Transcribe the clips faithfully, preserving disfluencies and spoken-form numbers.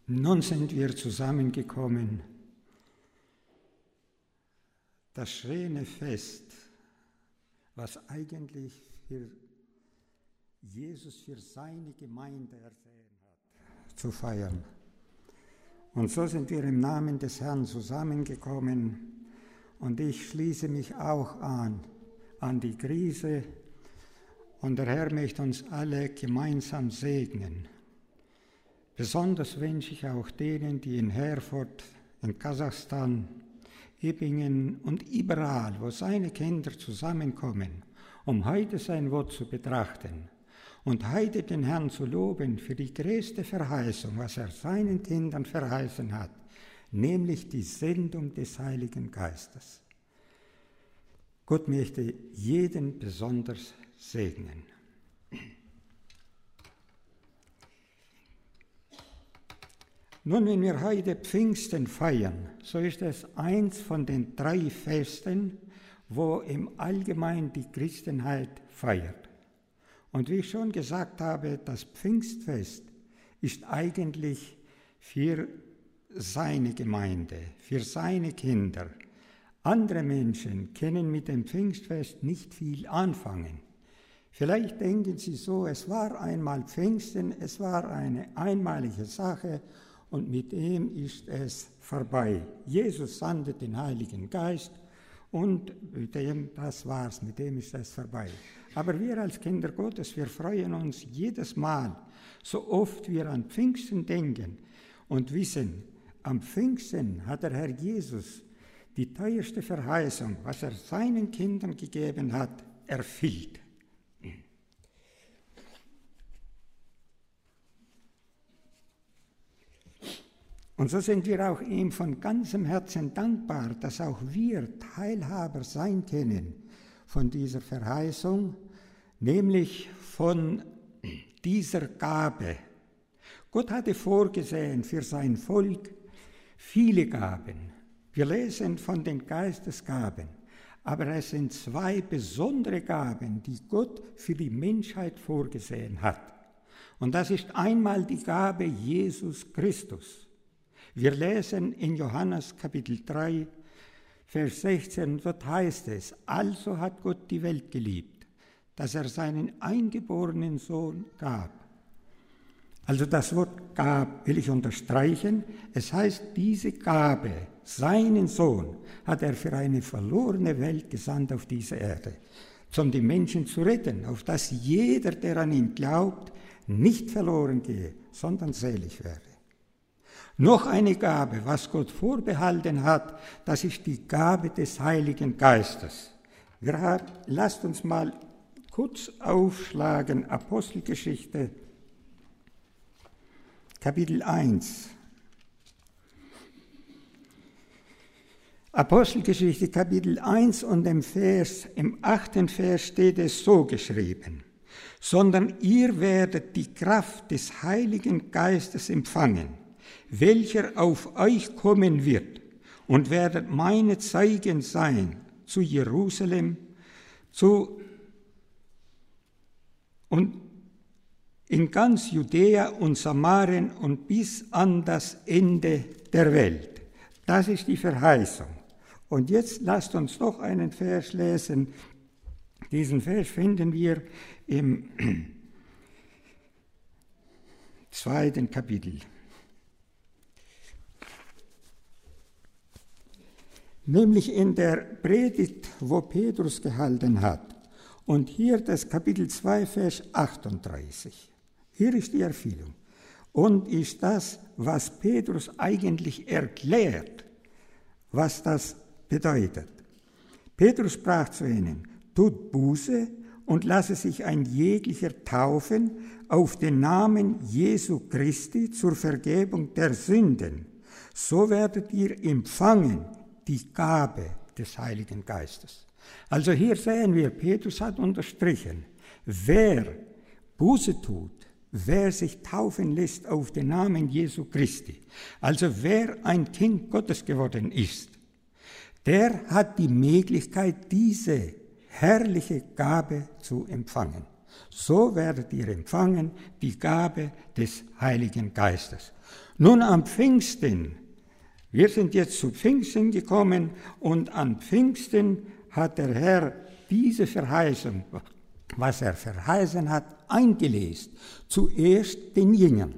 Nun sind wir zusammengekommen. Das schöne Fest, was eigentlich für Jesus, für seine Gemeinde ersehen hat, zu feiern. Und so sind wir im Namen des Herrn zusammengekommen. Und ich schließe mich auch an, an die Krise. Und der Herr möchte uns alle gemeinsam segnen. Besonders wünsche ich auch denen, die in Herford, in Kasachstan, Ebbingen und überall, wo seine Kinder zusammenkommen, um heute sein Wort zu betrachten und heute den Herrn zu loben für die größte Verheißung, was er seinen Kindern verheißen hat, nämlich die Sendung des Heiligen Geistes. Gott möchte jeden besonders segnen. Nun, wenn wir heute Pfingsten feiern, so ist es eins von den drei Festen, wo im Allgemeinen die Christenheit feiert. Und wie ich schon gesagt habe, das Pfingstfest ist eigentlich für seine Gemeinde, für seine Kinder. Andere Menschen können mit dem Pfingstfest nicht viel anfangen. Vielleicht denken sie so, es war einmal Pfingsten, es war eine einmalige Sache, und mit ihm ist es vorbei. Jesus sandte den Heiligen Geist und mit dem, das war's, mit dem ist es vorbei. Aber wir als Kinder Gottes, wir freuen uns jedes Mal, so oft wir an Pfingsten denken und wissen, am Pfingsten hat der Herr Jesus die teuerste Verheißung, was er seinen Kindern gegeben hat, erfüllt. Und so sind wir auch ihm von ganzem Herzen dankbar, dass auch wir Teilhaber sein können von dieser Verheißung, nämlich von dieser Gabe. Gott hatte vorgesehen für sein Volk viele Gaben. Wir lesen von den Geistesgaben, aber es sind zwei besondere Gaben, die Gott für die Menschheit vorgesehen hat. Und das ist einmal die Gabe Jesus Christus. Wir lesen in Johannes Kapitel drei, Vers sechzehn, dort heißt es, also hat Gott die Welt geliebt, dass er seinen eingeborenen Sohn gab. Also das Wort gab will ich unterstreichen. Es heißt, diese Gabe, seinen Sohn, hat er für eine verlorene Welt gesandt auf diese Erde, um die Menschen zu retten, auf dass jeder, der an ihn glaubt, nicht verloren gehe, sondern selig werde. Noch eine Gabe, was Gott vorbehalten hat, das ist die Gabe des Heiligen Geistes. Wir haben, lasst uns mal kurz aufschlagen, Apostelgeschichte, Kapitel eins. Apostelgeschichte, Kapitel eins und im, Vers, im achten Vers steht es so geschrieben, sondern ihr werdet die Kraft des Heiligen Geistes empfangen, welcher auf euch kommen wird, und werdet meine Zeugen sein zu Jerusalem, zu und in ganz Judäa und Samarien und bis an das Ende der Welt. Das ist die Verheißung. Und jetzt lasst uns doch einen Vers lesen. Diesen Vers finden wir im zweiten Kapitel. Nämlich in der Predigt, wo Petrus gehalten hat. Und hier das Kapitel zwei, Vers achtunddreißig. Hier ist die Erfüllung. Und ist das, was Petrus eigentlich erklärt, was das bedeutet. Petrus sprach zu ihnen, tut Buße und lasse sich ein jeglicher taufen auf den Namen Jesu Christi zur Vergebung der Sünden. So werdet ihr empfangen die Gabe des Heiligen Geistes. Also hier sehen wir, Petrus hat unterstrichen, wer Buße tut, wer sich taufen lässt auf den Namen Jesu Christi, also wer ein Kind Gottes geworden ist, der hat die Möglichkeit, diese herrliche Gabe zu empfangen. So werdet ihr empfangen die Gabe des Heiligen Geistes. Nun am Pfingsten, wir sind jetzt zu Pfingsten gekommen und an Pfingsten hat der Herr diese Verheißung, was er verheißen hat, eingelesen. Zuerst den Jüngern.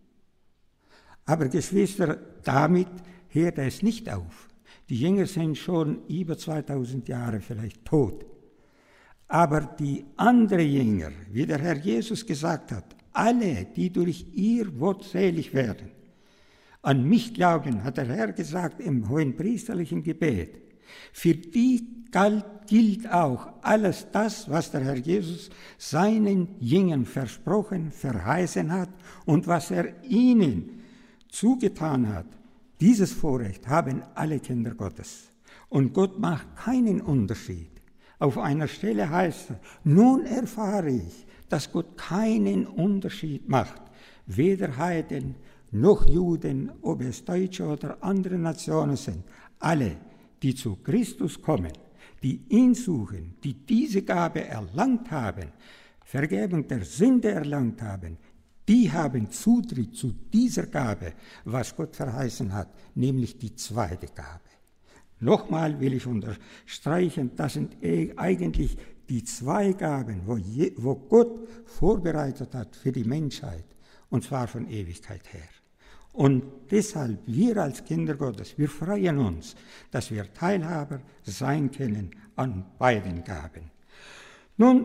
Aber Geschwister, damit hört es nicht auf. Die Jünger sind schon über zweitausend Jahre vielleicht tot. Aber die anderen Jünger, wie der Herr Jesus gesagt hat, alle, die durch ihr Wort selig werden, an mich glauben, hat der Herr gesagt im hohenpriesterlichen Gebet, für die galt, gilt auch alles das, was der Herr Jesus seinen Jüngern versprochen, verheißen hat und was er ihnen zugetan hat. Dieses Vorrecht haben alle Kinder Gottes. Und Gott macht keinen Unterschied. Auf einer Stelle heißt es, nun erfahre ich, dass Gott keinen Unterschied macht, weder Heiden noch Juden, ob es Deutsche oder andere Nationen sind. Alle, die zu Christus kommen, die ihn suchen, die diese Gabe erlangt haben, Vergebung der Sünde erlangt haben, die haben Zutritt zu dieser Gabe, was Gott verheißen hat, nämlich die zweite Gabe. Nochmal will ich unterstreichen, das sind eigentlich die zwei Gaben, wo, je, wo Gott vorbereitet hat für die Menschheit, und zwar von Ewigkeit her. Und deshalb, wir als Kinder Gottes, wir freuen uns, dass wir Teilhaber sein können an beiden Gaben. Nun,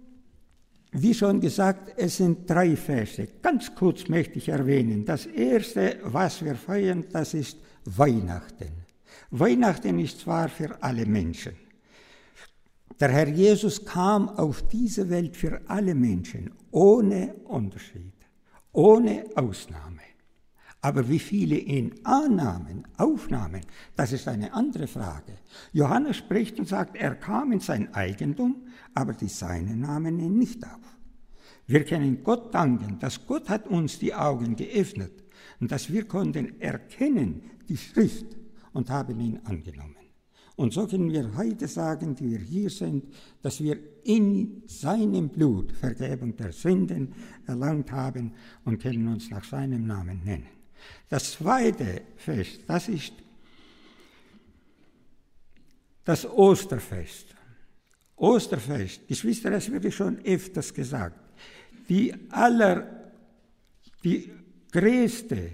wie schon gesagt, es sind drei Verse. Ganz kurz möchte ich erwähnen. Das erste, was wir feiern, das ist Weihnachten. Weihnachten ist zwar für alle Menschen. Der Herr Jesus kam auf diese Welt für alle Menschen, ohne Unterschied, ohne Ausnahme. Aber wie viele ihn annahmen, aufnahmen, das ist eine andere Frage. Johannes spricht und sagt, er kam in sein Eigentum, aber die Seinen nahmen ihn nicht auf. Wir können Gott danken, dass Gott hat uns die Augen geöffnet und dass wir konnten erkennen die Schrift und haben ihn angenommen. Und so können wir heute sagen, die wir hier sind, dass wir in seinem Blut Vergebung der Sünden erlangt haben und können uns nach seinem Namen nennen. Das zweite Fest, das ist das Osterfest. Osterfest, Geschwister, es wurde schon öfters gesagt, die aller, die größte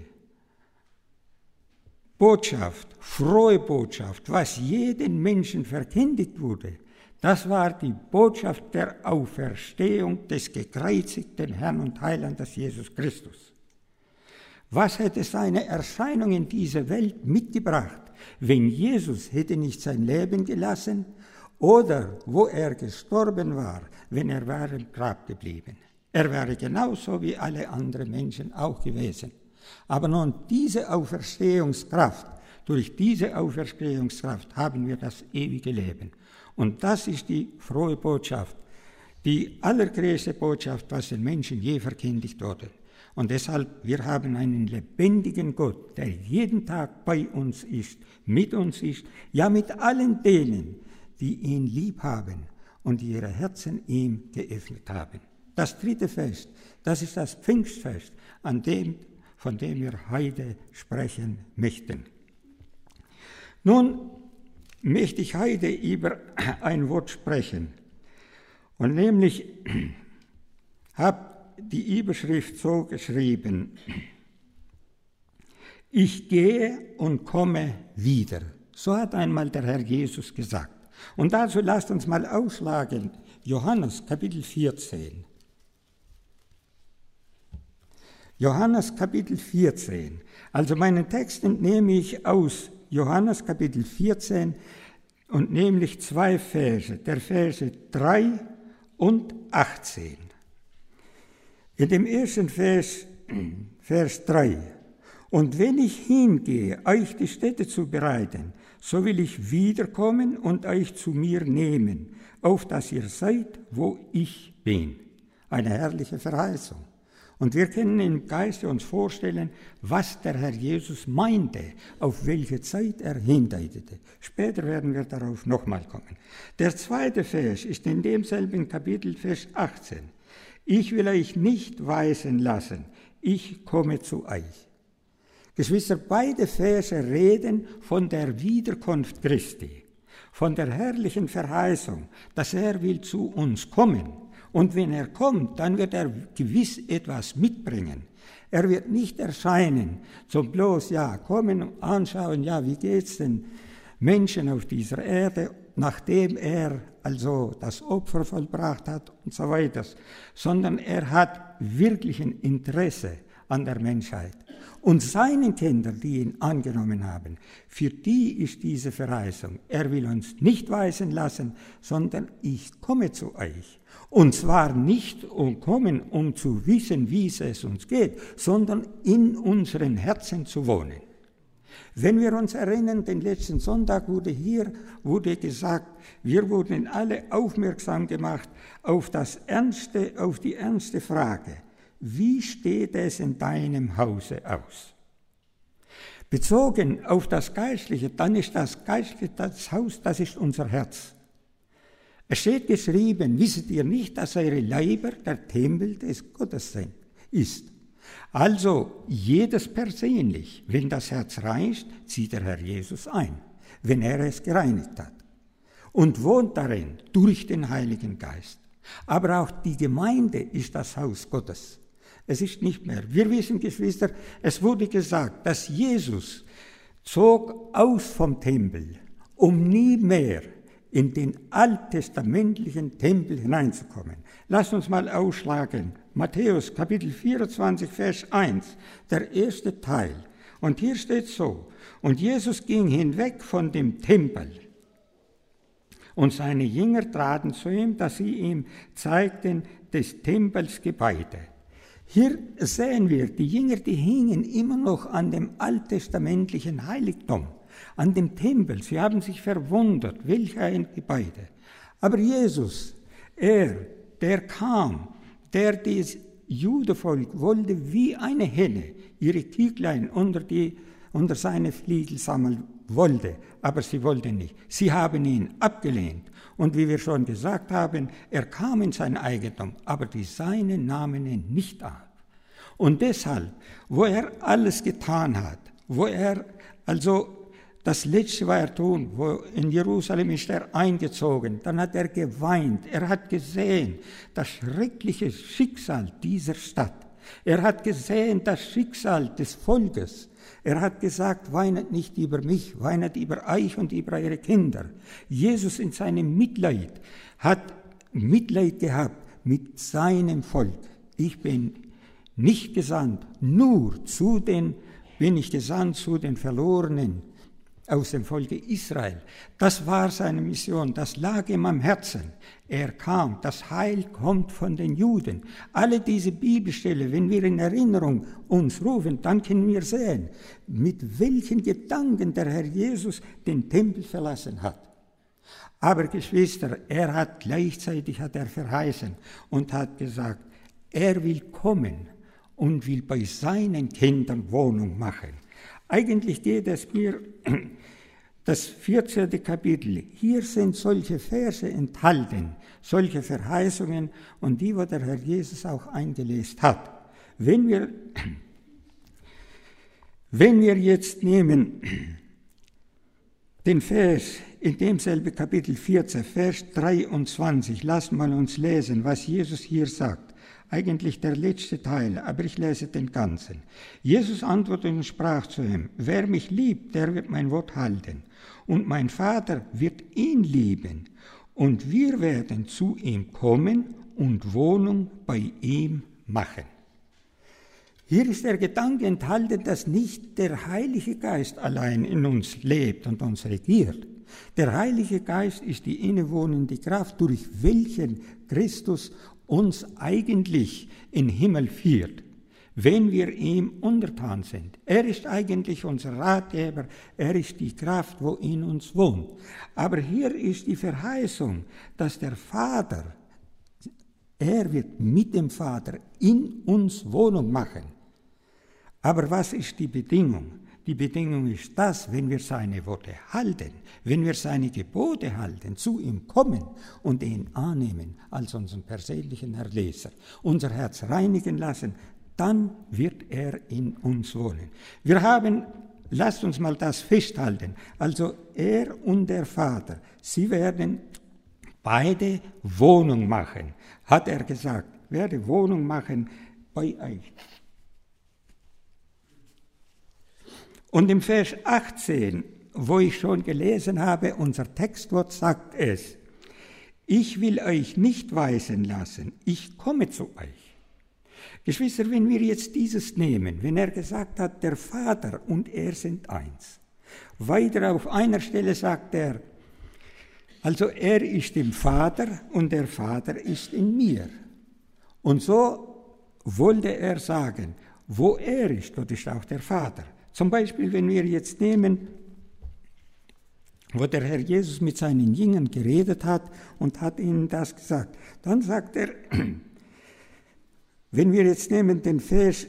Botschaft, frohe Botschaft, was jedem Menschen verkündigt wurde, das war die Botschaft der Auferstehung des gekreuzigten Herrn und Heilandes Jesus Christus. Was hätte seine Erscheinung in dieser Welt mitgebracht, wenn Jesus hätte nicht sein Leben gelassen oder wo er gestorben war, wenn er wäre im Grab geblieben? Er wäre genauso wie alle anderen Menschen auch gewesen. Aber nun diese Auferstehungskraft, durch diese Auferstehungskraft haben wir das ewige Leben. Und das ist die frohe Botschaft, die allergrößte Botschaft, was den Menschen je verkündigt wurde. Und deshalb, wir haben einen lebendigen Gott, der jeden Tag bei uns ist, mit uns ist, ja mit allen denen, die ihn lieb haben und ihre Herzen ihm geöffnet haben. Das dritte Fest, das ist das Pfingstfest, an dem, von dem wir heute sprechen möchten. Nun möchte ich heute über ein Wort sprechen. Und nämlich habe die Überschrift so geschrieben: Ich gehe und komme wieder. So hat einmal der Herr Jesus gesagt. Und dazu lasst uns mal aufschlagen, Johannes Kapitel vierzehn. Johannes Kapitel vierzehn. Also meinen Text entnehme ich aus Johannes Kapitel vierzehn und nämlich zwei Verse, der Verse drei und achtzehn. In dem ersten Vers, Vers drei. Und wenn ich hingehe, euch die Stätte zu bereiten, so will ich wiederkommen und euch zu mir nehmen, auf dass ihr seid, wo ich bin. Eine herrliche Verheißung. Und wir können im Geiste uns vorstellen, was der Herr Jesus meinte, auf welche Zeit er hindeutete. Später werden wir darauf nochmal kommen. Der zweite Vers ist in demselben Kapitel, Vers achtzehn. Ich will euch nicht weisen lassen, ich komme zu euch. Geschwister, beide Verse reden von der Wiederkunft Christi, von der herrlichen Verheißung, dass er will zu uns kommen. Und wenn er kommt, dann wird er gewiss etwas mitbringen. Er wird nicht erscheinen, so bloß, ja, kommen und anschauen, ja, wie geht's den Menschen auf dieser Erde, nachdem er also das Opfer vollbracht hat und so weiter, sondern er hat wirklich ein Interesse an der Menschheit. Und seinen Kindern, die ihn angenommen haben, für die ist diese Verheißung. Er will uns nicht weisen lassen, sondern ich komme zu euch. Und zwar nicht um kommen, um zu wissen, wie es uns geht, sondern in unseren Herzen zu wohnen. Wenn wir uns erinnern, den letzten Sonntag wurde hier wurde gesagt, wir wurden alle aufmerksam gemacht auf das ernste, auf die ernste Frage: Wie steht es in deinem Hause aus? Bezogen auf das Geistliche, dann ist das Geistliche, das Haus, das ist unser Herz. Es steht geschrieben, wisset ihr nicht, dass eure Leiber der Tempel des Gottes sind, ist. Also jedes persönlich, wenn das Herz reinigt, zieht der Herr Jesus ein, wenn er es gereinigt hat. Und wohnt darin durch den Heiligen Geist. Aber auch die Gemeinde ist das Haus Gottes. Es ist nicht mehr. Wir wissen, Geschwister, es wurde gesagt, dass Jesus zog aus vom Tempel, um nie mehr in den alttestamentlichen Tempel hineinzukommen. Lasst uns mal ausschlagen. Matthäus Kapitel vierundzwanzig, Vers eins, der erste Teil. Und hier steht so: Und Jesus ging hinweg von dem Tempel. Und seine Jünger traten zu ihm, dass sie ihm zeigten des Tempels Gebäude. Hier sehen wir, die Jünger, die hingen immer noch an dem alttestamentlichen Heiligtum, an dem Tempel. Sie haben sich verwundert, welch ein Gebäude. Aber Jesus, er, der kam, der das Judenvolk wollte wie eine Henne ihre Küglein unter, die, unter seine Fliegel sammeln wollte, aber sie wollte nicht. Sie haben ihn abgelehnt. Und wie wir schon gesagt haben, er kam in sein Eigentum, aber die Seinen nahmen ihn nicht ab. Und deshalb, wo er alles getan hat, wo er, also das Letzte war er tun, wo in Jerusalem ist er eingezogen, dann hat er geweint, er hat gesehen das schreckliche Schicksal dieser Stadt. Er hat gesehen das Schicksal des Volkes. Er hat gesagt, weinet nicht über mich, weinet über euch und über eure Kinder. Jesus in seinem Mitleid hat Mitleid gehabt mit seinem Volk. Ich bin nicht gesandt, nur zu den, bin ich gesandt zu den Verlorenen aus dem Volke Israel. Das war seine Mission, das lag ihm am Herzen. Er kam, das Heil kommt von den Juden. Alle diese Bibelstellen, wenn wir in Erinnerung uns rufen, dann können wir sehen, mit welchen Gedanken der Herr Jesus den Tempel verlassen hat. Aber Geschwister, er hat gleichzeitig hat er verheißen und hat gesagt, er will kommen und will bei seinen Kindern Wohnung machen. Eigentlich geht es mir, das vierzehnte Kapitel, hier sind solche Verse enthalten, solche Verheißungen und die, wo der Herr Jesus auch eingelesen hat. Wenn wir, wenn wir jetzt nehmen den Vers in demselben Kapitel vierzehn, Vers dreiundzwanzig, lassen wir uns lesen, was Jesus hier sagt. Eigentlich der letzte Teil, aber ich lese den ganzen. Jesus antwortete und sprach zu ihm, wer mich liebt, der wird mein Wort halten. Und mein Vater wird ihn lieben. Und wir werden zu ihm kommen und Wohnung bei ihm machen. Hier ist der Gedanke enthalten, dass nicht der Heilige Geist allein in uns lebt und uns regiert. Der Heilige Geist ist die innewohnende Kraft, durch welchen Christus uns eigentlich in den Himmel führt, wenn wir ihm untertan sind. Er ist eigentlich unser Ratgeber, er ist die Kraft, wo in uns wohnt. Aber hier ist die Verheißung, dass der Vater, er wird mit dem Vater in uns Wohnung machen. Aber was ist die Bedingung? Die Bedingung ist das, wenn wir seine Worte halten, wenn wir seine Gebote halten, zu ihm kommen und ihn annehmen als unseren persönlichen Erlöser, unser Herz reinigen lassen, dann wird er in uns wohnen. Wir haben, lasst uns mal das festhalten, also er und der Vater, sie werden beide Wohnung machen, hat er gesagt, werde Wohnung machen bei euch. Und im Vers achtzehn, wo ich schon gelesen habe, unser Textwort sagt es, ich will euch nicht weisen lassen, ich komme zu euch. Geschwister, wenn wir jetzt dieses nehmen, wenn er gesagt hat, der Vater und er sind eins. Weiter auf einer Stelle sagt er, also er ist im Vater und der Vater ist in mir. Und so wollte er sagen, wo er ist, dort ist auch der Vater. Zum Beispiel, wenn wir jetzt nehmen, wo der Herr Jesus mit seinen Jüngern geredet hat und hat ihnen das gesagt, dann sagt er, wenn wir jetzt nehmen den Vers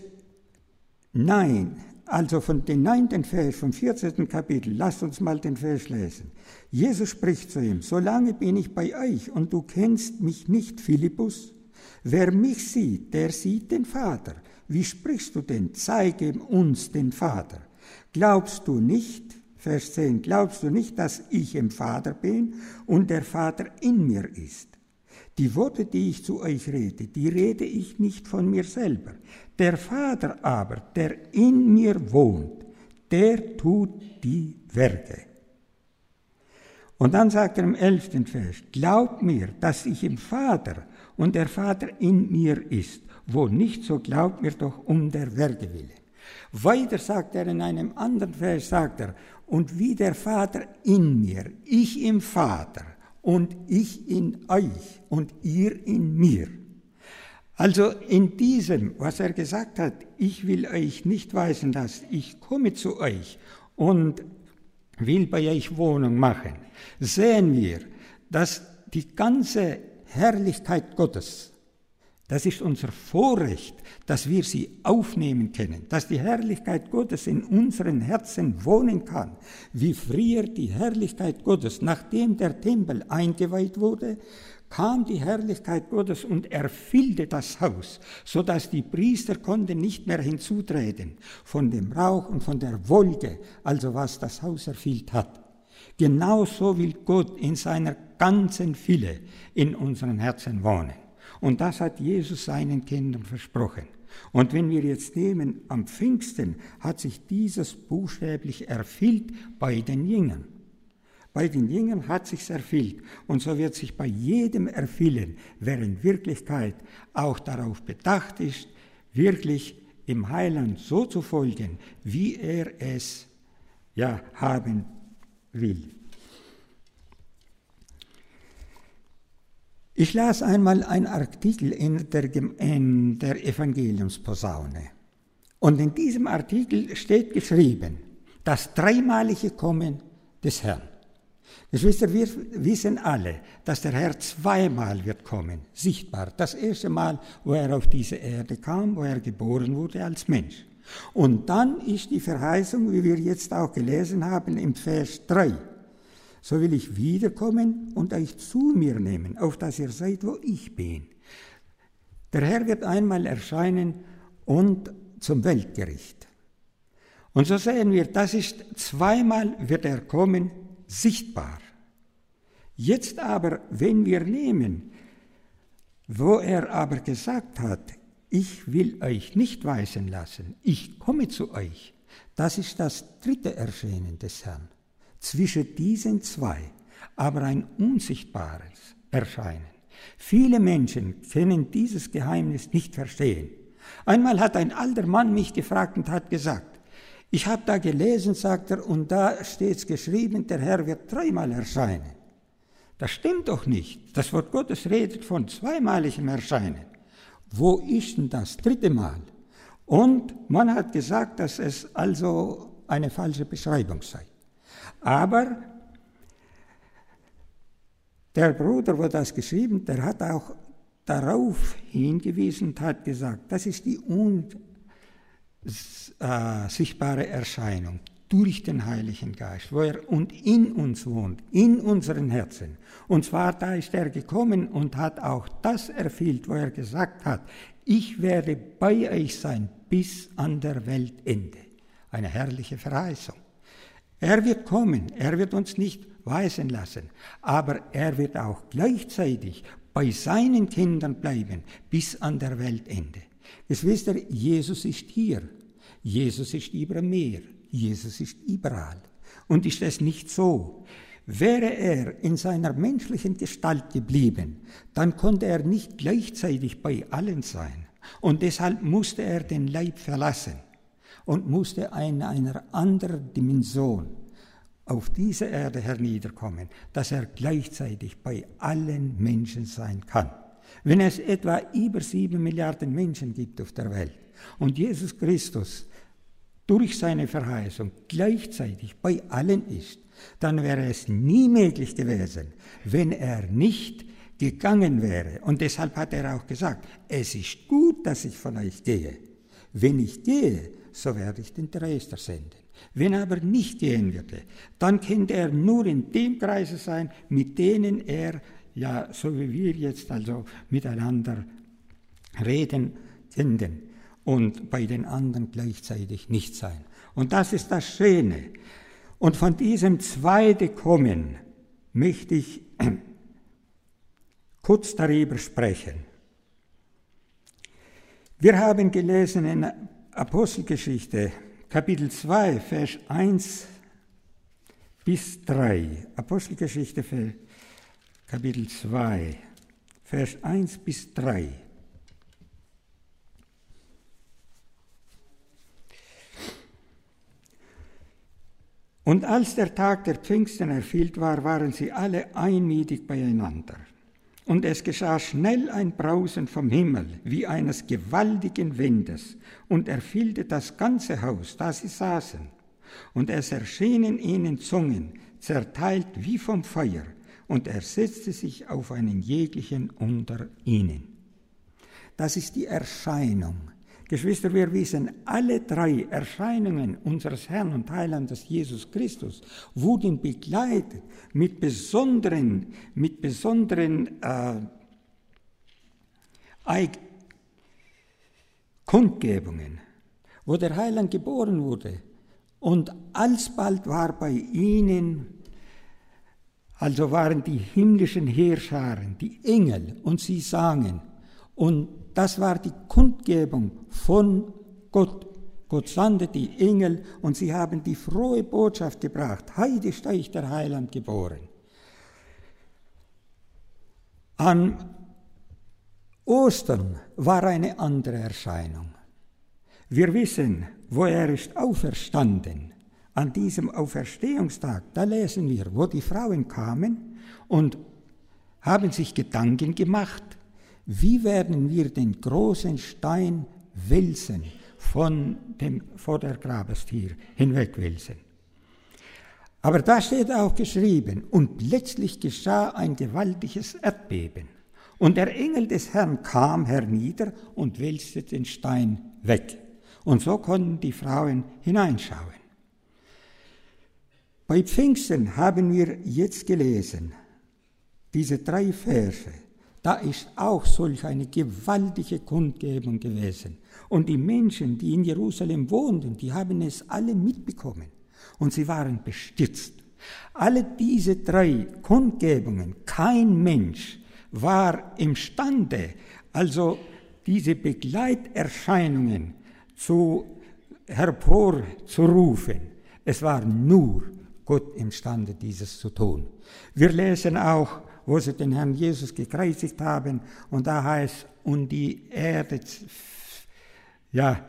neun, also von den neunten Vers vom vierzehnten Kapitel, lasst uns mal den Vers lesen. Jesus spricht zu ihm, solange bin ich bei euch und du kennst mich nicht, Philippus. Wer mich sieht, der sieht den Vater. Wie sprichst du denn? Zeige uns den Vater. Glaubst du nicht, Vers zehn, glaubst du nicht, dass ich im Vater bin und der Vater in mir ist? Die Worte, die ich zu euch rede, die rede ich nicht von mir selber. Der Vater aber, der in mir wohnt, der tut die Werke. Und dann sagt er im elften Vers, glaubt mir, dass ich im Vater und der Vater in mir ist. Wo nicht, so glaubt mir doch um der Werke willen. Weiter sagt er in einem anderen Vers, sagt er, und wie der Vater in mir, ich im Vater und ich in euch und ihr in mir. Also in diesem, was er gesagt hat, ich will euch nicht weisen lassen, ich komme zu euch und will bei euch Wohnung machen, sehen wir, dass die ganze Herrlichkeit Gottes, das ist unser Vorrecht, dass wir sie aufnehmen können, dass die Herrlichkeit Gottes in unseren Herzen wohnen kann, wie früher die Herrlichkeit Gottes, nachdem der Tempel eingeweiht wurde, kam die Herrlichkeit Gottes und erfüllte das Haus, sodass die Priester konnten nicht mehr hinzutreten von dem Rauch und von der Wolke, also was das Haus erfüllt hat. Genauso will Gott in seiner ganzen Fülle in unseren Herzen wohnen. Und das hat Jesus seinen Kindern versprochen. Und wenn wir jetzt nehmen, am Pfingsten hat sich dieses buchstäblich erfüllt bei den Jüngern. Bei den Jüngern hat sich's erfüllt. Und so wird sich bei jedem erfüllen, wer in Wirklichkeit auch darauf bedacht ist, wirklich im Heiland so zu folgen, wie er es ja haben will. Ich las einmal einen Artikel in der, in der Evangeliumsposaune. Und in diesem Artikel steht geschrieben, das dreimalige Kommen des Herrn. Geschwister, wir wissen alle, dass der Herr zweimal wird kommen, sichtbar. Das erste Mal, wo er auf diese Erde kam, wo er geboren wurde als Mensch. Und dann ist die Verheißung, wie wir jetzt auch gelesen haben, im Vers drei. So will ich wiederkommen und euch zu mir nehmen, auf dass ihr seid, wo ich bin. Der Herr wird einmal erscheinen und zum Weltgericht. Und so sehen wir, das ist zweimal wird er kommen, sichtbar. Jetzt aber, wenn wir nehmen, wo er aber gesagt hat, ich will euch nicht weisen lassen, ich komme zu euch, das ist das dritte Erscheinen des Herrn. Zwischen diesen zwei, aber ein unsichtbares Erscheinen. Viele Menschen können dieses Geheimnis nicht verstehen. Einmal hat ein alter Mann mich gefragt und hat gesagt, ich habe da gelesen, sagt er, und da steht geschrieben, der Herr wird dreimal erscheinen. Das stimmt doch nicht. Das Wort Gottes redet von zweimaligem Erscheinen. Wo ist denn das dritte Mal? Und man hat gesagt, dass es also eine falsche Beschreibung sei. Aber der Bruder, der das geschrieben hat, der hat auch darauf hingewiesen und hat gesagt, das ist die unsichtbare Erscheinung. durch den Heiligen Geist, wo er und in uns wohnt, in unseren Herzen. Und zwar, da ist er gekommen und hat auch das erfüllt, wo er gesagt hat, ich werde bei euch sein bis an der Weltende. Eine herrliche Verheißung. Er wird kommen, er wird uns nicht weisen lassen, aber er wird auch gleichzeitig bei seinen Kindern bleiben bis an der Weltende. Geschwister, Jesus ist hier, Jesus ist über dem Meer, Jesus ist überall. Und ist es nicht so, wäre er in seiner menschlichen Gestalt geblieben, dann konnte er nicht gleichzeitig bei allen sein. Und deshalb musste er den Leib verlassen und musste in einer anderen Dimension auf diese Erde herniederkommen, dass er gleichzeitig bei allen Menschen sein kann. Wenn es etwa über sieben Milliarden Menschen gibt auf der Welt und Jesus Christus durch seine Verheißung gleichzeitig bei allen ist, dann wäre es nie möglich gewesen, wenn er nicht gegangen wäre. Und deshalb hat er auch gesagt, es ist gut, dass ich von euch gehe. Wenn ich gehe, so werde ich den Tröster senden. Wenn er aber nicht gehen würde, dann könnte er nur in dem Kreise sein, mit denen er, ja, so wie wir jetzt also miteinander reden können und bei den anderen gleichzeitig nicht sein. Und das ist das Schöne. Und von diesem zweiten Kommen möchte ich kurz darüber sprechen. Wir haben gelesen in Apostelgeschichte, Kapitel zwei, Vers eins bis drei. Apostelgeschichte, Kapitel zwei, Vers eins bis drei. Und als der Tag der Pfingsten erfüllt war, waren sie alle einmütig beieinander. Und es geschah schnell ein Brausen vom Himmel, wie eines gewaltigen Windes, und erfüllte das ganze Haus, da sie saßen. Und es erschienen ihnen Zungen, zerteilt wie vom Feuer, und er setzte sich auf einen jeglichen unter ihnen. Das ist die Erscheinung. Geschwister, wir wissen, alle drei Erscheinungen unseres Herrn und Heilandes Jesus Christus wurden begleitet mit besonderen, mit besonderen äh, Kundgebungen, wo der Heiland geboren wurde. Und alsbald war bei ihnen, also waren die himmlischen Heerscharen, die Engel, und sie sangen. Und das war die Kundgebung von Gott. Gott sandte die Engel und sie haben die frohe Botschaft gebracht. Heide ist euch der Heiland geboren. An Ostern war eine andere Erscheinung. Wir wissen, wo er ist auferstanden. An diesem Auferstehungstag, da lesen wir, wo die Frauen kamen und haben sich Gedanken gemacht, wie werden wir den großen Stein wälzen, von dem vor der Grabestür hinwegwälzen. Aber da steht auch geschrieben, und plötzlich geschah ein gewaltiges Erdbeben. Und der Engel des Herrn kam hernieder und wälzte den Stein weg. Und so konnten die Frauen hineinschauen. Bei Pfingsten haben wir jetzt gelesen, diese drei Verse. Da ist auch solch eine gewaltige Kundgebung gewesen. Und die Menschen, die in Jerusalem wohnten, die haben es alle mitbekommen. Und sie waren bestürzt. Alle diese drei Kundgebungen, kein Mensch war imstande, also diese Begleiterscheinungen zu, hervorzurufen. Es war nur Gott imstande, dieses zu tun. Wir lesen auch, wo sie den Herrn Jesus gekreuzigt haben, und da heißt, und die Erde, ja,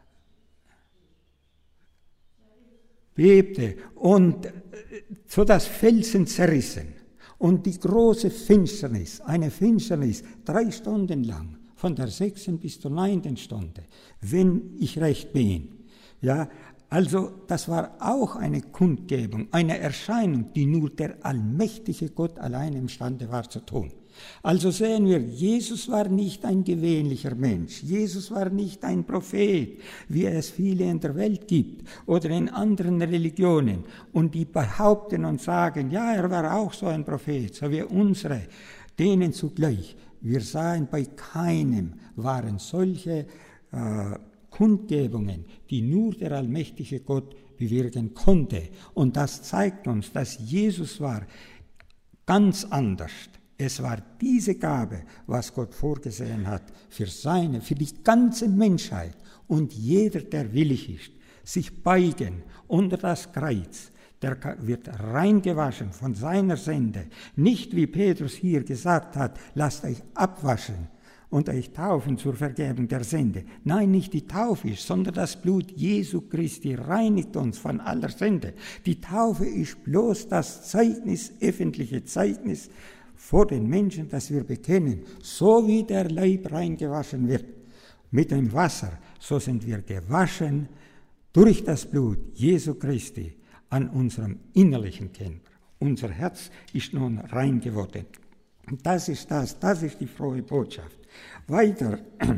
bebte und so das Felsen zerrissen und die große Finsternis, eine Finsternis, drei Stunden lang, von der sechsten bis zur neunten Stunde, wenn ich recht bin, ja, also das war auch eine Kundgebung, eine Erscheinung, die nur der allmächtige Gott allein imstande war zu tun. Also sehen wir, Jesus war nicht ein gewöhnlicher Mensch. Jesus war nicht ein Prophet, wie es viele in der Welt gibt oder in anderen Religionen. Und die behaupten und sagen, ja, er war auch so ein Prophet, so wie unsere, denen zugleich. Wir sahen, bei keinem waren solche äh, Kundgebungen, die nur der allmächtige Gott bewirken konnte. Und das zeigt uns, dass Jesus war ganz anders. Es war diese Gabe, was Gott vorgesehen hat für seine, für die ganze Menschheit. Und jeder, der willig ist, sich beugen unter das Kreuz, der wird reingewaschen von seiner Sünde. Nicht wie Petrus hier gesagt hat, lasst euch abwaschen und euch taufen zur Vergebung der Sünde. Nein, nicht die Taufe ist, sondern das Blut Jesu Christi reinigt uns von aller Sünde. Die Taufe ist bloß das Zeugnis, öffentliche Zeugnis vor den Menschen, das wir bekennen. So wie der Leib reingewaschen wird mit dem Wasser, so sind wir gewaschen durch das Blut Jesu Christi an unserem innerlichen Körper. Unser Herz ist nun rein geworden. Und das ist das, das ist die frohe Botschaft. Weiter.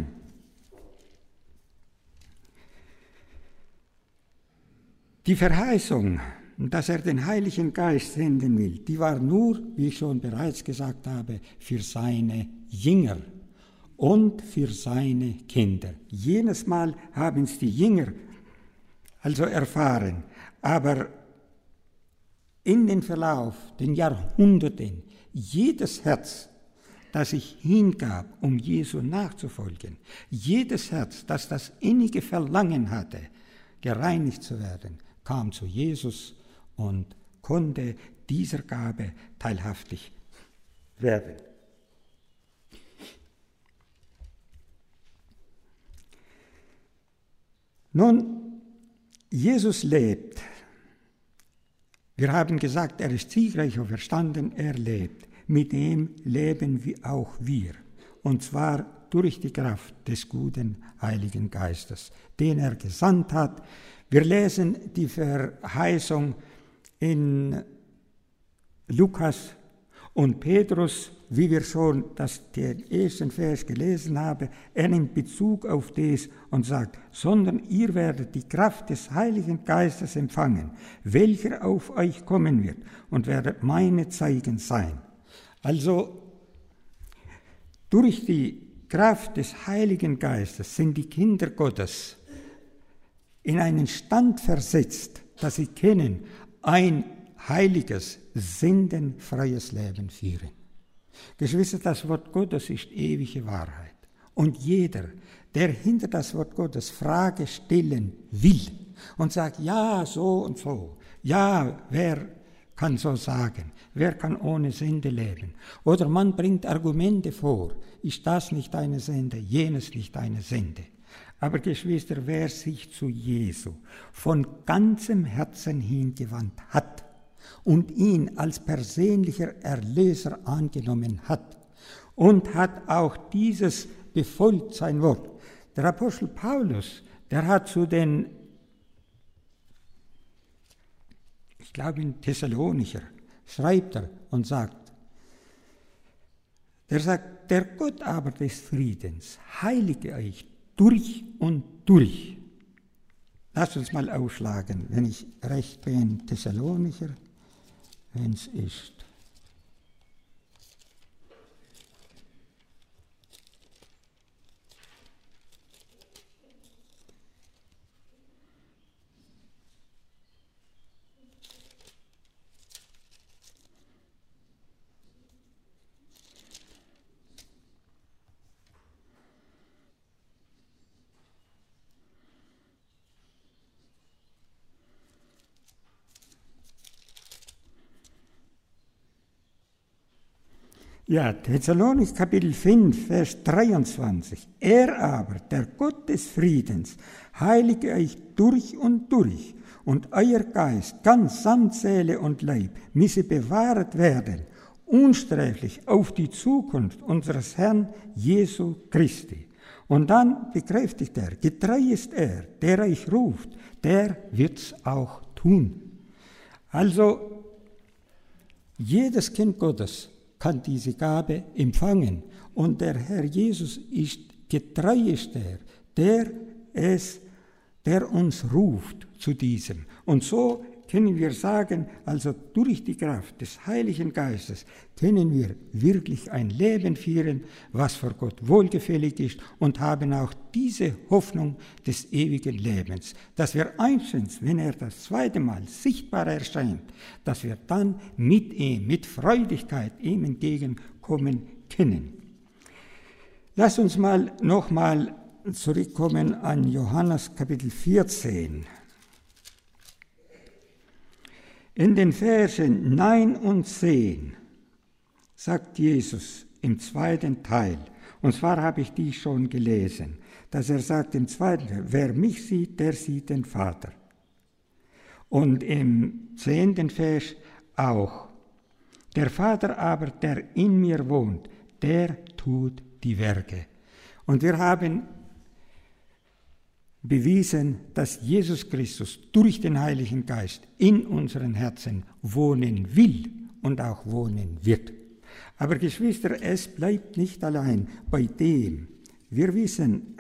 Die Verheißung, dass er den Heiligen Geist senden will, die war nur, wie ich schon bereits gesagt habe, für seine Jünger und für seine Kinder. Jedes Mal haben es die Jünger also erfahren, aber in den Verlauf, den Jahrhunderten, jedes Herz, das sich hingab, um Jesu nachzufolgen, jedes Herz, das das innige Verlangen hatte, gereinigt zu werden, kam zu Jesus und konnte dieser Gabe teilhaftig werden. Nun, Jesus lebt. Wir haben gesagt, er ist siegreich auferstanden, er lebt. Mit ihm leben wir auch wir. Und zwar durch die Kraft des guten Heiligen Geistes, den er gesandt hat. Wir lesen die Verheißung in Lukas und Petrus, wie wir schon das, den ersten Vers gelesen haben, er nimmt Bezug auf das und sagt, sondern ihr werdet die Kraft des Heiligen Geistes empfangen, welcher auf euch kommen wird, und werdet meine Zeugen sein. Also durch die Kraft des Heiligen Geistes sind die Kinder Gottes in einen Stand versetzt, dass sie können ein heiliges, sündenfreies Leben führen. Geschwister, das Wort Gottes ist ewige Wahrheit. Und jeder, der hinter das Wort Gottes Frage stellen will und sagt, ja, so und so, ja, wer kann so sagen, wer kann ohne Sünde leben? Oder man bringt Argumente vor, ist das nicht eine Sünde, jenes nicht eine Sünde. Aber Geschwister, wer sich zu Jesu von ganzem Herzen hingewandt hat und ihn als persönlicher Erlöser angenommen hat und hat auch dieses befolgt, sein Wort. Der Apostel Paulus, der hat zu den, ich glaube in Thessalonicher, schreibt er und sagt, der sagt, der Gott aber des Friedens heilige euch durch und durch. Lasst uns mal aufschlagen, wenn ich recht bin, Thessalonicher, wenn es ist. Ja, Thessalonik Kapitel fünf, Vers dreiundzwanzig. Er aber, der Gott des Friedens, heilige euch durch und durch, und euer Geist, ganz samt Seele und Leib, müsse bewahret werden, unsträflich auf die Zukunft unseres Herrn Jesu Christi. Und dann bekräftigt er, getreu ist er, der euch ruft, der wird's auch tun. Also, jedes Kind Gottes kann diese Gabe empfangen. Und der Herr Jesus ist, getreu ist er, der, es, der uns ruft zu diesem. Und so können wir sagen, also durch die Kraft des Heiligen Geistes können wir wirklich ein Leben führen, was vor Gott wohlgefällig ist und haben auch diese Hoffnung des ewigen Lebens, dass wir einstens, wenn er das zweite Mal sichtbar erscheint, dass wir dann mit ihm, mit Freudigkeit ihm entgegenkommen können. Lass uns mal nochmal zurückkommen an Johannes Kapitel vierzehn. In den Versen neun und zehn sagt Jesus im zweiten Teil, und zwar habe ich die schon gelesen, dass er sagt im zweiten Teil, wer mich sieht, der sieht den Vater. Und im zehnten Vers auch, der Vater aber, der in mir wohnt, der tut die Werke. Und wir haben bewiesen, dass Jesus Christus durch den Heiligen Geist in unseren Herzen wohnen will und auch wohnen wird. Aber Geschwister, es bleibt nicht allein bei dem. Wir wissen,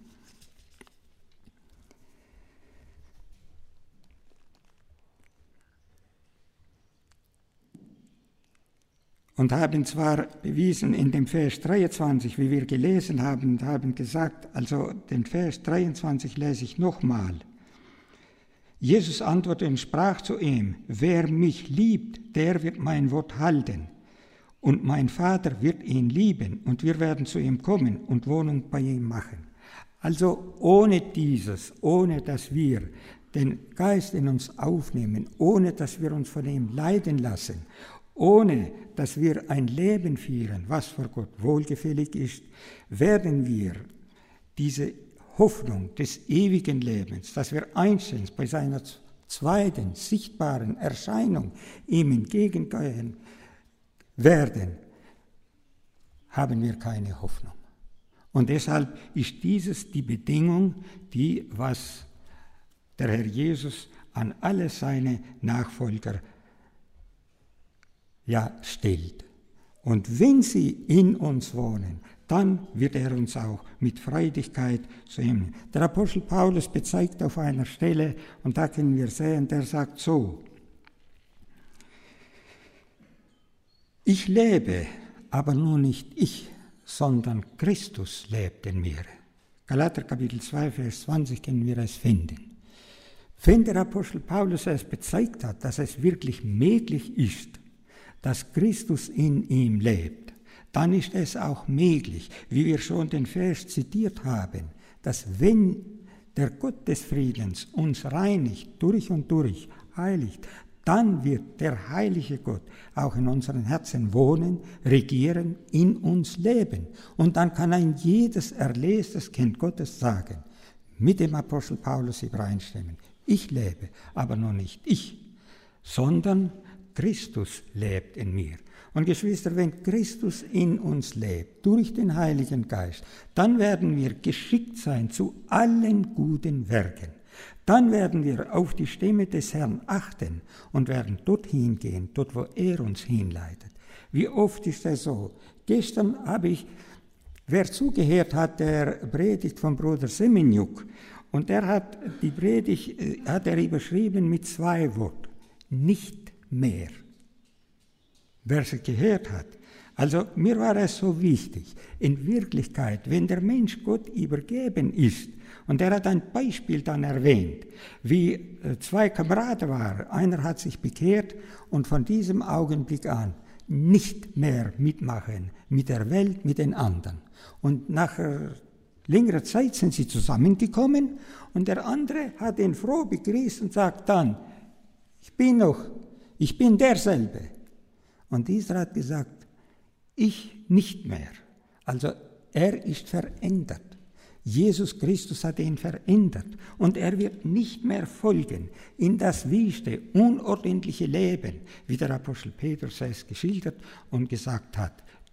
und haben zwar bewiesen in dem Vers dreiundzwanzig, wie wir gelesen haben, und haben gesagt, also den Vers dreiundzwanzig lese ich nochmal. Jesus antwortete und sprach zu ihm, wer mich liebt, der wird mein Wort halten. Und mein Vater wird ihn lieben und wir werden zu ihm kommen und Wohnung bei ihm machen. Also ohne dieses, ohne dass wir den Geist in uns aufnehmen, ohne dass wir uns von ihm leiten lassen, ohne dass wir ein Leben führen, was vor Gott wohlgefällig ist, werden wir diese Hoffnung des ewigen Lebens, dass wir einstens bei seiner zweiten sichtbaren Erscheinung ihm entgegengehen werden, haben wir keine Hoffnung. Und deshalb ist dieses die Bedingung, die, was der Herr Jesus an alle seine Nachfolger ja stellt. Und wenn sie in uns wohnen, dann wird er uns auch mit Freudigkeit zu ihm nehmen. Der Apostel Paulus bezeigt auf einer Stelle, und da können wir sehen, der sagt so, ich lebe, aber nur nicht ich, sondern Christus lebt in mir. Galater Kapitel zwei, Vers zwanzig können wir es finden. Wenn der Apostel Paulus es bezeigt hat, dass es wirklich möglich ist, dass Christus in ihm lebt, dann ist es auch möglich, wie wir schon den Vers zitiert haben, dass wenn der Gott des Friedens uns reinigt, durch und durch heiligt, dann wird der heilige Gott auch in unseren Herzen wohnen, regieren, in uns leben. Und dann kann ein jedes erlestes Kind Gottes sagen, mit dem Apostel Paulus übereinstimmen, ich lebe, aber noch nicht ich, sondern Christus lebt in mir. Und Geschwister, wenn Christus in uns lebt, durch den Heiligen Geist, dann werden wir geschickt sein zu allen guten Werken. Dann werden wir auf die Stimme des Herrn achten und werden dorthin gehen, dort wo er uns hinleitet. Wie oft ist es so? Gestern habe ich, wer zugehört hat, der Predigt von Bruder Semenjuk, und er hat die Predigt, hat er überschrieben mit zwei Worten, nicht mehr. Wer sie gehört hat. Also mir war es so wichtig, in Wirklichkeit, wenn der Mensch Gott übergeben ist, und er hat ein Beispiel dann erwähnt, wie zwei Kameraden waren, einer hat sich bekehrt und von diesem Augenblick an nicht mehr mitmachen mit der Welt, mit den anderen. Und nach längerer Zeit sind sie zusammengekommen und der andere hat ihn froh begrüßt und sagt dann, ich bin noch, ich bin derselbe. Und dieser hat gesagt, ich nicht mehr. Also er ist verändert. Jesus Christus hat ihn verändert und er wird nicht mehr folgen in das wüste, unordentliche Leben, wie der Apostel Petrus es geschildert und gesagt hat.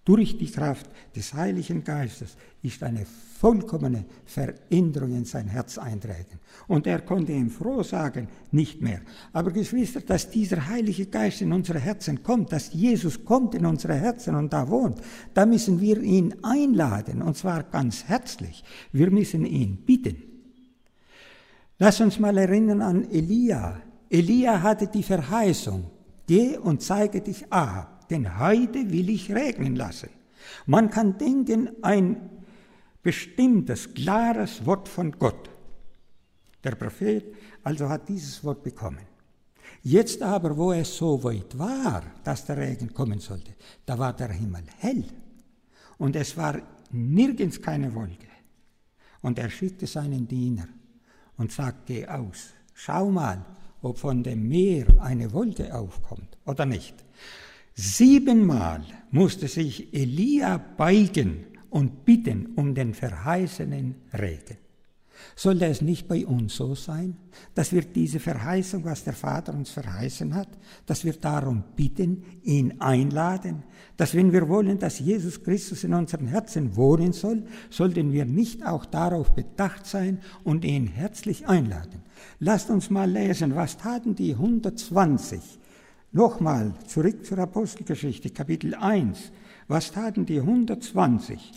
durch die Kraft des Heiligen Geistes ist eine vollkommene Veränderung in sein Herz eintreten. Und er konnte ihm froh sagen, nicht mehr. Aber Geschwister, dass dieser Heilige Geist in unsere Herzen kommt, dass Jesus kommt in unsere Herzen und da wohnt, da müssen wir ihn einladen, und zwar ganz herzlich. Wir müssen ihn bitten. Lass uns mal erinnern an Elia. Elia hatte die Verheißung, geh und zeige dich Ahab, denn heute will ich regnen lassen. Man kann denken, ein bestimmtes, klares Wort von Gott. Der Prophet also hat dieses Wort bekommen. Jetzt aber, wo es so weit war, dass der Regen kommen sollte, da war der Himmel hell und es war nirgends keine Wolke. Und er schickte seinen Diener und sagte, geh aus, schau mal, ob von dem Meer eine Wolke aufkommt oder nicht. Siebenmal musste sich Elia beugen und bitten um den verheißenen Regen. Sollte es nicht bei uns so sein, dass wir diese Verheißung, was der Vater uns verheißen hat, dass wir darum bitten, ihn einladen, dass wenn wir wollen, dass Jesus Christus in unseren Herzen wohnen soll, sollten wir nicht auch darauf bedacht sein und ihn herzlich einladen. Lasst uns mal lesen, was taten die hundertzwanzig? Nochmal zurück zur Apostelgeschichte, Kapitel eins. Was taten die hundertzwanzig?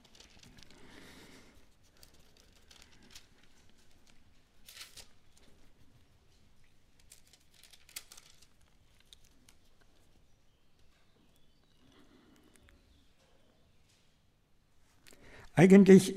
Eigentlich,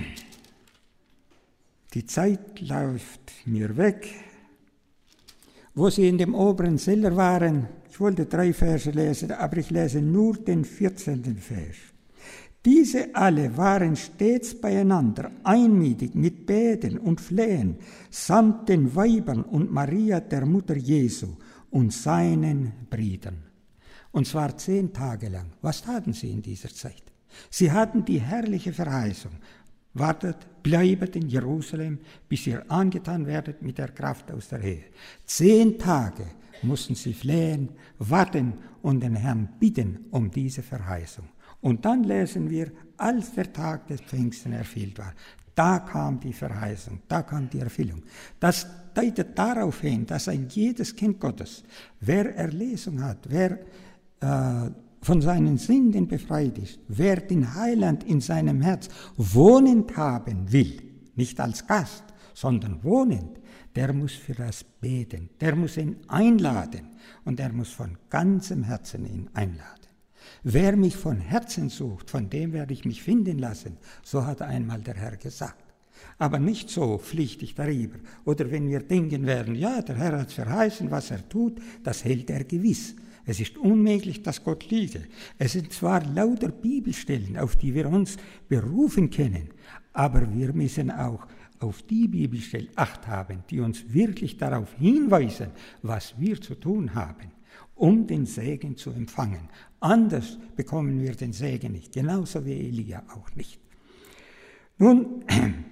die Zeit läuft mir weg. Wo sie in dem oberen Zeller waren, ich wollte drei Verse lesen, aber ich lese nur den vierzehnten Vers. Diese alle waren stets beieinander, einmütig mit Beten und Flehen, samt den Weibern und Maria, der Mutter Jesu, und seinen Brüdern. Und zwar zehn Tage lang. Was taten sie in dieser Zeit? Sie hatten die herrliche Verheißung, wartet, bleibet in Jerusalem, bis ihr angetan werdet mit der Kraft aus der Höhe. Zehn Tage mussten sie flehen, warten und den Herrn bitten um diese Verheißung. Und dann lesen wir, als der Tag des Pfingsten erfüllt war, da kam die Verheißung, da kam die Erfüllung. Das deutet darauf hin, dass ein jedes Kind Gottes, wer Erlösung hat, wer äh, von seinen Sünden befreit ist, wer den Heiland in seinem Herz wohnend haben will, nicht als Gast, sondern wohnend, der muss für das beten, der muss ihn einladen und er muss von ganzem Herzen ihn einladen. Wer mich von Herzen sucht, von dem werde ich mich finden lassen, so hat einmal der Herr gesagt. Aber nicht so pflichtig darüber. Oder wenn wir denken werden, ja, der Herr hat verheißen, was er tut, das hält er gewiss. Es ist unmöglich, dass Gott liege. Es sind zwar lauter Bibelstellen, auf die wir uns berufen können, aber wir müssen auch auf die Bibelstellen Acht haben, die uns wirklich darauf hinweisen, was wir zu tun haben, um den Segen zu empfangen. Anders bekommen wir den Segen nicht, genauso wie Elia auch nicht. Nun,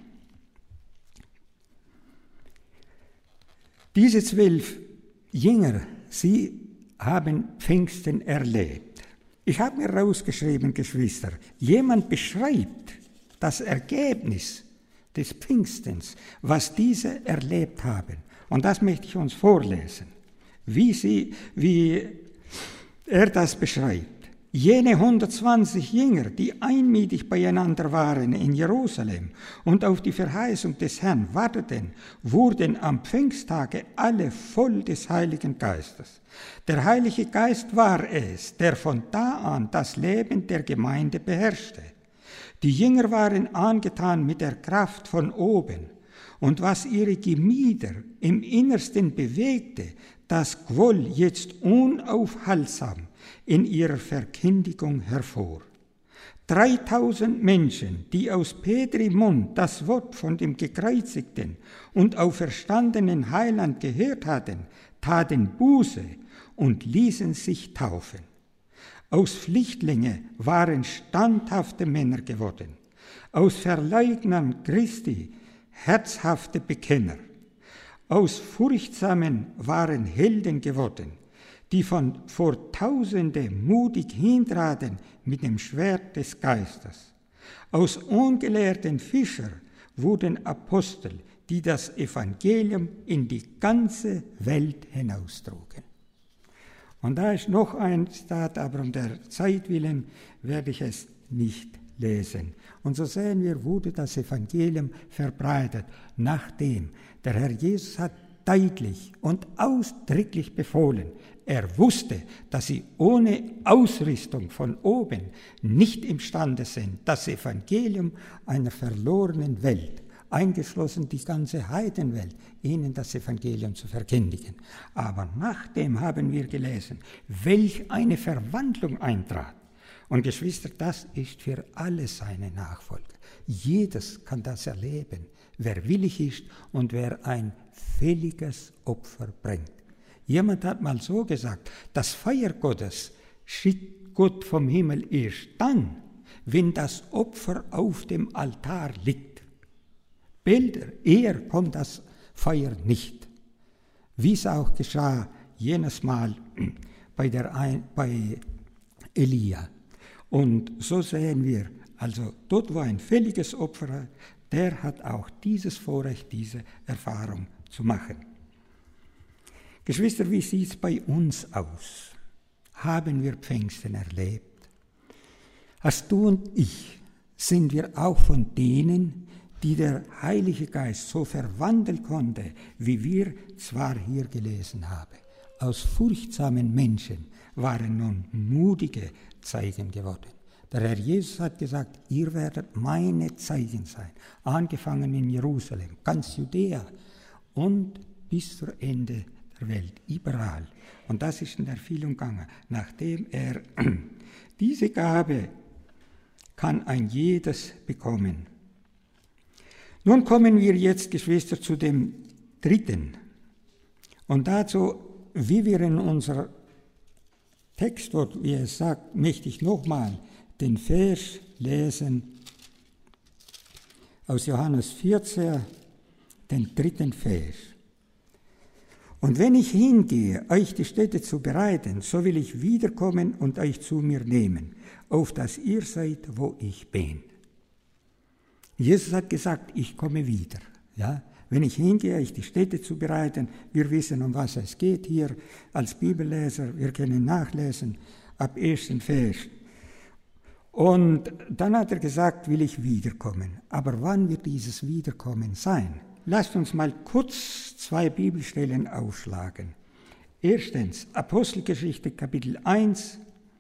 diese zwölf Jünger, sie haben Pfingsten erlebt. Ich habe mir rausgeschrieben, Geschwister, jemand beschreibt das Ergebnis des Pfingstens, was diese erlebt haben. Und das möchte ich uns vorlesen, wie, sie, wie er das beschreibt. Jene hundertzwanzig Jünger, die einmütig beieinander waren in Jerusalem und auf die Verheißung des Herrn warteten, wurden am Pfingsttage alle voll des Heiligen Geistes. Der Heilige Geist war es, der von da an das Leben der Gemeinde beherrschte. Die Jünger waren angetan mit der Kraft von oben, und was ihre Gemüter im Innersten bewegte, das quoll jetzt unaufhaltsam in ihrer Verkündigung hervor. Dreitausend Menschen, die aus Petri Mund das Wort von dem gekreuzigten und auferstandenen Heiland gehört hatten, taten Buße und ließen sich taufen. Aus Flüchtlinge waren standhafte Männer geworden, aus Verleugnern Christi herzhafte Bekenner, aus Furchtsamen waren Helden geworden, die von vor Tausende mutig hintraten mit dem Schwert des Geistes. Aus ungelehrten Fischern wurden Apostel, die das Evangelium in die ganze Welt hinaustrugen. Und da ist noch ein Zitat, aber um der Zeit willen werde ich es nicht lesen. Und so sehen wir, wurde das Evangelium verbreitet, nachdem der Herr Jesus hat deutlich und ausdrücklich befohlen, er wusste, dass sie ohne Ausrüstung von oben nicht imstande sind, das Evangelium einer verlorenen Welt, eingeschlossen die ganze Heidenwelt, ihnen das Evangelium zu verkündigen. Aber nachdem haben wir gelesen, welch eine Verwandlung eintrat. Und Geschwister, das ist für alle seine Nachfolger. Jedes kann das erleben, wer willig ist und wer ein fälliges Opfer bringt. Jemand hat mal so gesagt, das Feuer Gottes schickt Gott vom Himmel erst dann, wenn das Opfer auf dem Altar liegt. Bilder, eher kommt das Feuer nicht. Wie es auch geschah jenes Mal bei, der Ein- bei Elia. Und so sehen wir, also dort, wo ein fälliges Opfer, der hat auch dieses Vorrecht, diese Erfahrung zu machen. Geschwister, wie sieht es bei uns aus? Haben wir Pfingsten erlebt? Hast du und ich, sind wir auch von denen, die der Heilige Geist so verwandeln konnte, wie wir zwar hier gelesen haben. Aus furchtsamen Menschen waren nun mutige Zeugen geworden. Der Herr Jesus hat gesagt, ihr werdet meine Zeugen sein, angefangen in Jerusalem, ganz Judäa und bis zum Ende der Welt, überall. Und das ist in Erfüllung gegangen, nachdem er diese Gabe kann ein jedes bekommen. Nun kommen wir jetzt, Geschwister, zu dem dritten. Und dazu, wie wir in unser Textwort, wie es sagt, möchte ich nochmal den Vers lesen aus Johannes vierzehn, den dritten Vers. Und wenn ich hingehe, euch die Stätte zu bereiten, so will ich wiederkommen und euch zu mir nehmen, auf dass ihr seid, wo ich bin. Jesus hat gesagt, ich komme wieder. Ja? Wenn ich hingehe, euch die Stätte zu bereiten, wir wissen, um was es geht hier als Bibelleser, wir können nachlesen ab ersten Vers. Und dann hat er gesagt, will ich wiederkommen. Aber wann wird dieses Wiederkommen sein? Lasst uns mal kurz zwei Bibelstellen aufschlagen. Erstens, Apostelgeschichte Kapitel eins.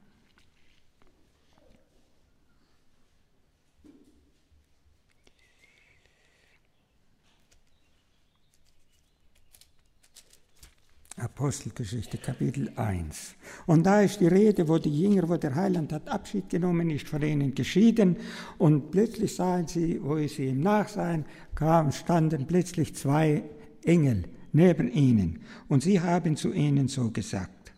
Apostelgeschichte, Kapitel eins. Und da ist die Rede, wo die Jünger, wo der Heiland hat Abschied genommen, ist von ihnen geschieden. Und plötzlich sahen sie, wo sie ihm nachsahen, kamen, standen plötzlich zwei Engel neben ihnen. Und sie haben zu ihnen so gesagt.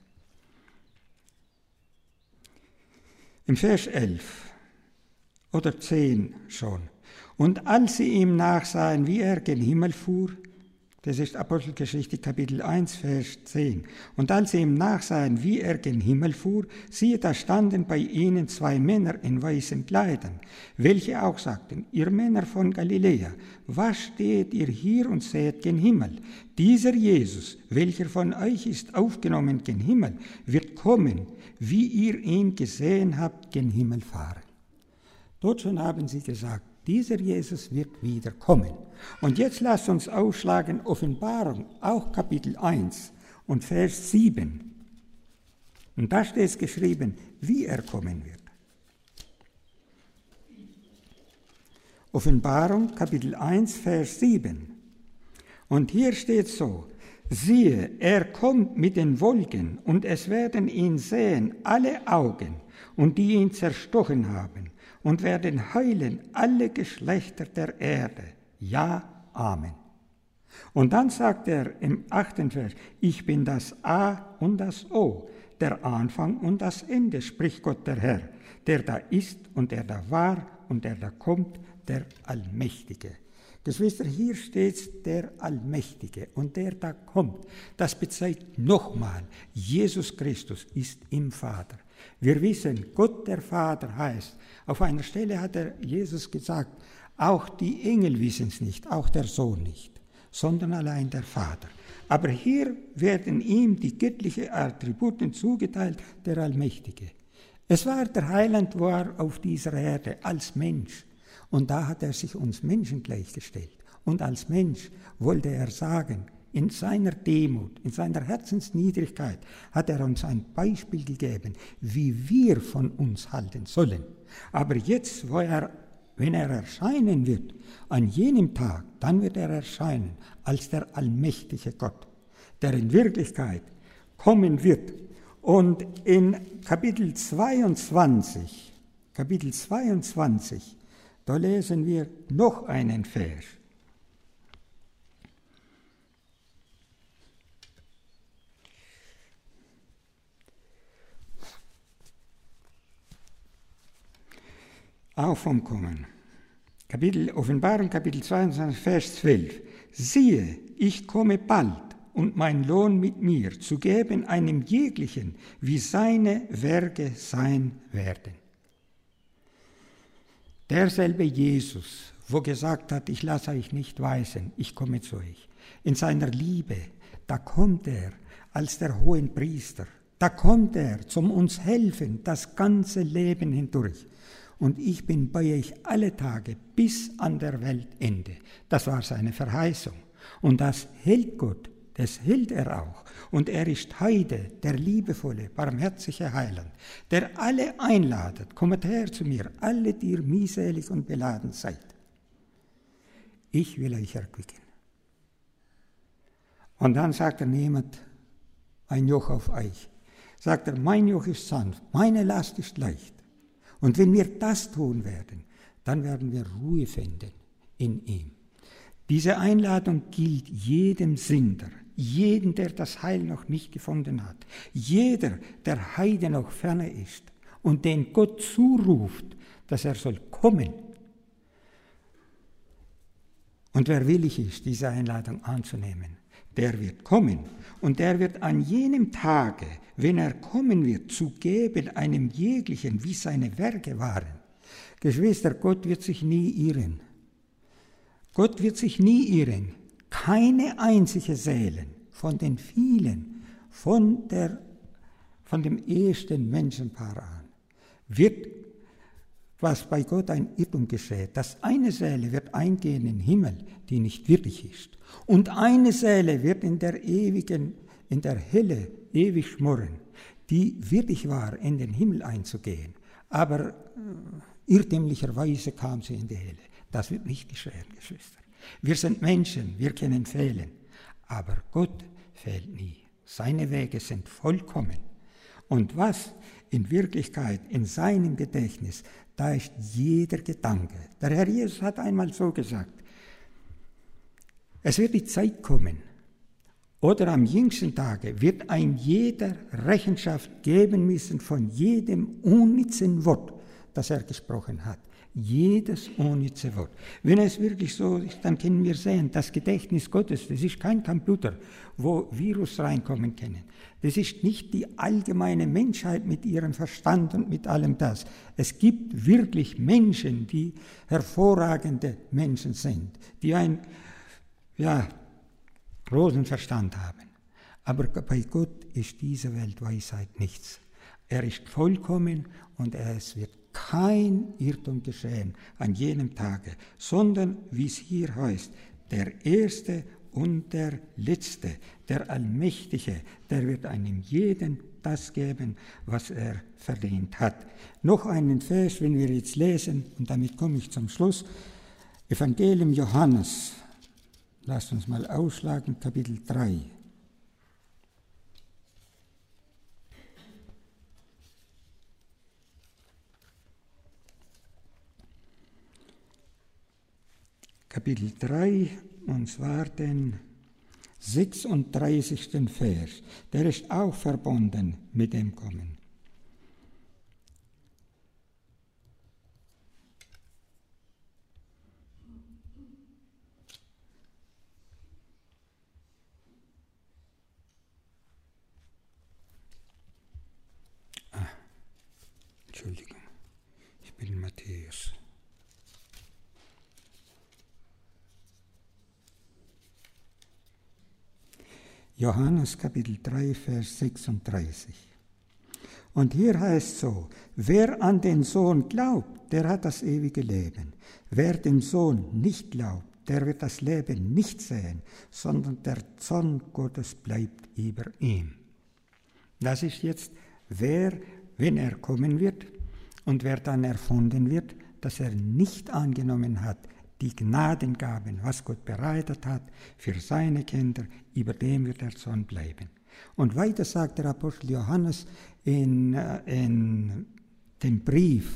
Im Vers elf oder zehn schon. Und als sie ihm nachsahen, wie er gen Himmel fuhr, das ist Apostelgeschichte Kapitel eins, Vers zehn. Und als sie ihm nachsahen, wie er gen Himmel fuhr, siehe, da standen bei ihnen zwei Männer in weißen Kleidern, welche auch sagten, ihr Männer von Galiläa, was steht ihr hier und seht gen Himmel? Dieser Jesus, welcher von euch ist aufgenommen gen Himmel, wird kommen, wie ihr ihn gesehen habt, gen Himmel fahren. Dort schon haben sie gesagt, dieser Jesus wird wieder kommen. Und jetzt lasst uns aufschlagen, Offenbarung, auch Kapitel eins und Vers sieben. Und da steht es geschrieben, wie er kommen wird. Offenbarung, Kapitel eins, Vers sieben. Und hier steht so, siehe, er kommt mit den Wolken, und es werden ihn sehen alle Augen, und die ihn zerstochen haben, und werden heulen alle Geschlechter der Erde. Ja, Amen. Und dann sagt er im achten Vers, ich bin das A und das O, der Anfang und das Ende, spricht Gott der Herr, der da ist und der da war und der da kommt, der Allmächtige. Geschwister, hier steht der Allmächtige und der da kommt. Das bezeugt nochmal, Jesus Christus ist im Vater. Wir wissen, Gott der Vater heißt, auf einer Stelle hat er Jesus gesagt, auch die Engel wissen es nicht, auch der Sohn nicht, sondern allein der Vater. Aber hier werden ihm die göttlichen Attribute zugeteilt, der Allmächtige. Es war der Heiland, war auf dieser Erde als Mensch. Und da hat er sich uns Menschen gleichgestellt. Und als Mensch wollte er sagen, in seiner Demut, in seiner Herzensniedrigkeit hat er uns ein Beispiel gegeben, wie wir von uns halten sollen. Aber jetzt, wo er, wenn er erscheinen wird, an jenem Tag, dann wird er erscheinen als der allmächtige Gott, der in Wirklichkeit kommen wird. Und in Kapitel zweiundzwanzig, Kapitel zweiundzwanzig, da lesen wir noch einen Vers. Auch vom Kommen. Kapitel, Offenbarung, Kapitel zweiundzwanzig, Vers zwölf. Siehe, ich komme bald, und mein Lohn mit mir, zu geben einem jeglichen, wie seine Werke sein werden. Derselbe Jesus, wo gesagt hat, ich lasse euch nicht weisen, ich komme zu euch. In seiner Liebe, da kommt er als der Hohenpriester, da kommt er zum uns helfen, das ganze Leben hindurch. Und ich bin bei euch alle Tage bis an der Weltende. Das war seine Verheißung. Und das hält Gott, das hält er auch. Und er ist heute der liebevolle, barmherzige Heiland, der alle einladet, kommt her zu mir, alle, die ihr mühselig und beladen seid. Ich will euch erquicken. Und dann sagt er, nehmt ein Joch auf euch. Sagt er, mein Joch ist sanft, meine Last ist leicht. Und wenn wir das tun werden, dann werden wir Ruhe finden in ihm. Diese Einladung gilt jedem Sünder, jeden, der das Heil noch nicht gefunden hat, jeder, der heute noch ferne ist und den Gott zuruft, dass er soll kommen. Und wer willig ist, diese Einladung anzunehmen, der wird kommen. Und der wird an jenem Tage, wenn er kommen wird, zu geben einem jeglichen, wie seine Werke waren. Geschwister, Gott wird sich nie irren. Gott wird sich nie irren. Keine einzige Seele von den vielen, von, der, von dem ersten Menschenpaar an, wird, was bei Gott ein Irrtum geschieht, dass eine Seele wird eingehen in den Himmel, die nicht würdig ist. Und eine Seele wird in der ewigen, in der Hölle ewig schmorren, die würdig war, in den Himmel einzugehen. Aber äh, irrtümlicherweise kam sie in die Hölle. Das wird nicht geschehen, Geschwister. Wir sind Menschen, wir können fehlen. Aber Gott fehlt nie. Seine Wege sind vollkommen. Und was in Wirklichkeit in seinem Gedächtnis, da ist jeder Gedanke. Der Herr Jesus hat einmal so gesagt, es wird die Zeit kommen, oder am jüngsten Tage wird ein jeder Rechenschaft geben müssen von jedem unnützen Wort, das er gesprochen hat. Jedes unnütze Wort. Wenn es wirklich so ist, dann können wir sehen, das Gedächtnis Gottes, das ist kein Computer, wo Virus reinkommen können. Das ist nicht die allgemeine Menschheit mit ihrem Verstand und mit allem das. Es gibt wirklich Menschen, die hervorragende Menschen sind, die ein, ja, großen Verstand haben. Aber bei Gott ist diese Weltweisheit nichts. Er ist vollkommen und es wird kein Irrtum geschehen an jenem Tage, sondern, wie es hier heißt, der Erste und der Letzte, der Allmächtige, der wird einem jeden das geben, was er verdient hat. Noch einen Vers, wenn wir jetzt lesen, und damit komme ich zum Schluss, Evangelium Johannes, lasst uns mal ausschlagen, Kapitel drei. Kapitel drei, und zwar den sechsunddreißigsten Vers. Der ist auch verbunden mit dem Kommen. Entschuldigung, ich bin Matthäus. Johannes Kapitel drei, Vers sechsunddreißig. Und hier heißt so, wer an den Sohn glaubt, der hat das ewige Leben. Wer dem Sohn nicht glaubt, der wird das Leben nicht sehen, sondern der Zorn Gottes bleibt über ihm. Das ist jetzt, wer, wenn er kommen wird und wer dann erfunden wird, dass er nicht angenommen hat, die Gnadengaben, was Gott bereitet hat für seine Kinder, über dem wird der Zorn bleiben. Und weiter sagt der Apostel Johannes in, in dem Brief,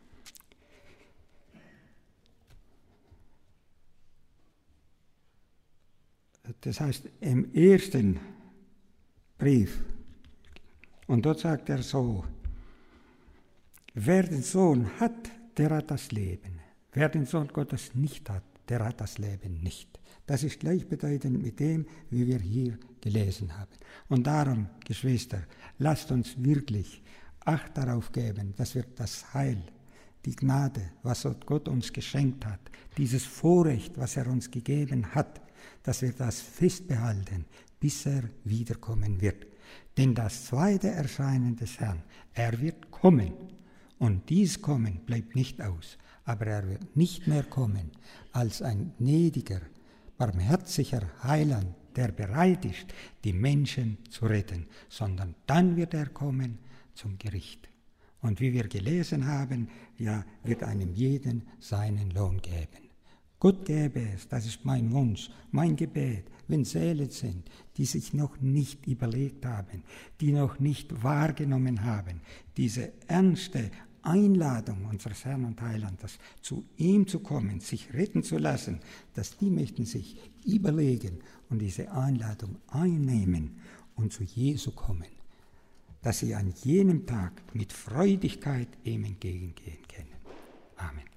das heißt im ersten Brief, und dort sagt er so, wer den Sohn hat, der hat das Leben. Wer den Sohn Gottes nicht hat, der hat das Leben nicht. Das ist gleichbedeutend mit dem, wie wir hier gelesen haben. Und darum, Geschwister, lasst uns wirklich Acht darauf geben, dass wir das Heil, die Gnade, was Gott uns geschenkt hat, dieses Vorrecht, was er uns gegeben hat, dass wir das festbehalten, bis er wiederkommen wird. Denn das zweite Erscheinen des Herrn, er wird kommen. Und dies Kommen bleibt nicht aus. Aber er wird nicht mehr kommen als ein gnädiger, barmherziger Heiland, der bereit ist, die Menschen zu retten, sondern dann wird er kommen zum Gericht. Und wie wir gelesen haben, ja, wird einem jeden seinen Lohn geben. Gott gäbe es, das ist mein Wunsch, mein Gebet, wenn Seelen sind, die sich noch nicht überlegt haben, die noch nicht wahrgenommen haben, diese ernste Einladung unseres Herrn und Heilandes, zu ihm zu kommen, sich retten zu lassen, dass die möchten sich überlegen und diese Einladung einnehmen und zu Jesu kommen, dass sie an jenem Tag mit Freudigkeit ihm entgegengehen können. Amen.